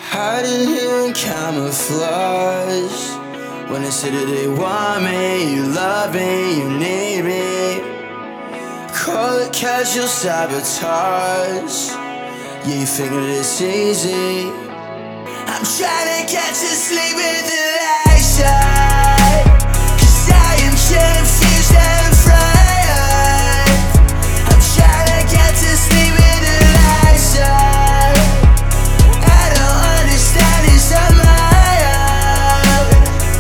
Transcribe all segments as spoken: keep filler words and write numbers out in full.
Hiding here in camouflage. When they say that they want me, you love me, you need me. Call it casual sabotage. Yeah, you figure it's easy. I'm trying to catch you sleeping the lights out, 'cause I am confused and frightened. I'm trying to catch you sleeping the lights out. I don't understand this on my own.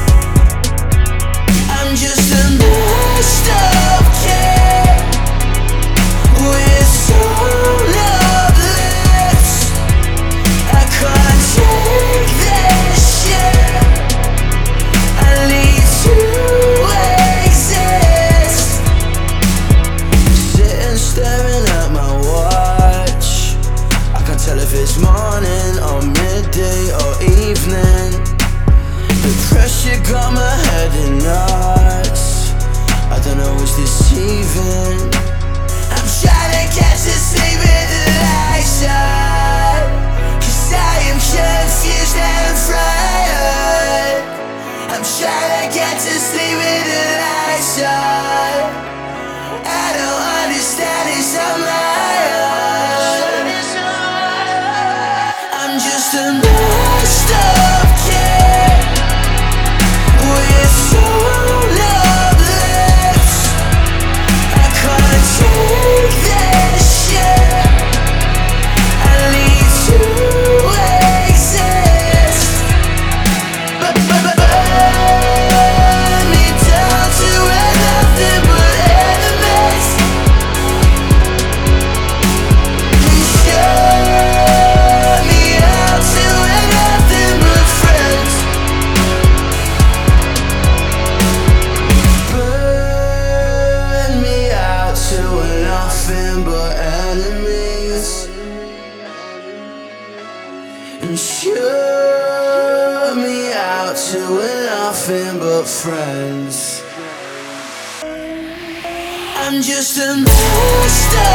I'm just a messed up kid with soul of lips. I can't take this shit. I need to exist. Sitting staring at my watch. I can't tell if it's morning or midday or evening. The pressure got my head in knots. I don't know what's deceiving. I'm trying to catch you sleeping the lights out, 'cause I am confused and frightened. I'm trying to catch you sleeping the lights out. I don't understand this on my own. I'm just a messed up kid with soul of lips. I can't take this shit. I need to exist. But but but burn me down to where nothing but enemies. Please shut me out to where nothing but friends. Burn me out to where nothing but enemies. And shut me out to where nothing but friends. I'm just a messed